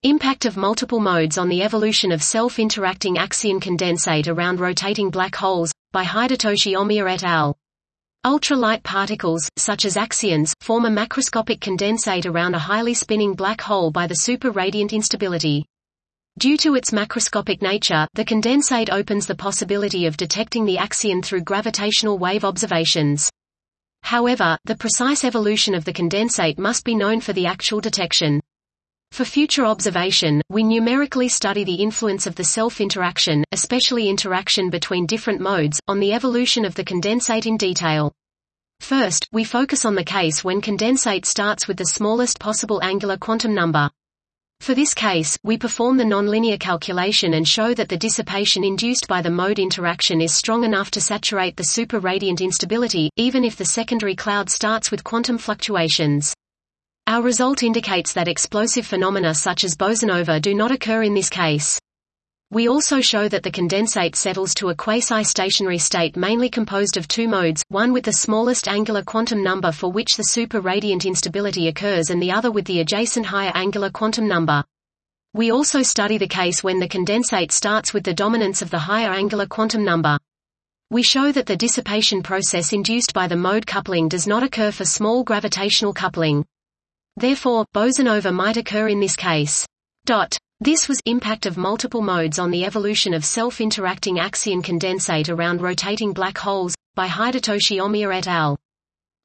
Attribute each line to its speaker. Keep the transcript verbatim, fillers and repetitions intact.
Speaker 1: Impact of multiple modes on the evolution of self-interacting axion condensate around rotating black holes, by Hidetoshi Omiya et al. Ultra-light particles, such as axions, form a macroscopic condensate around a highly spinning black hole by the super-radiant instability. Due to its macroscopic nature, the condensate opens the possibility of detecting the axion through gravitational wave observations. However, the precise evolution of the condensate must be known for the actual detection. For future observation, we numerically study the influence of the self-interaction, especially interaction between different modes, on the evolution of the condensate in detail. First, we focus on the case when condensate starts with the smallest possible angular quantum number. For this case, we perform the nonlinear calculation and show that the dissipation induced by the mode interaction is strong enough to saturate the super-radiant instability, even if the secondary cloud starts with quantum fluctuations. Our result indicates that explosive phenomena such as bosonova do not occur in this case. We also show that the condensate settles to a quasi-stationary state mainly composed of two modes, one with the smallest angular quantum number for which the super-radiant instability occurs and the other with the adjacent higher angular quantum number. We also study the case when the condensate starts with the dominance of the higher angular quantum number. We show that the dissipation process induced by the mode coupling does not occur for small gravitational coupling. Therefore, bosonova might occur in this case. Dot. This was impact of multiple modes on the evolution of self-interacting axion condensate around rotating black holes, by Hidetoshi Omiya et al.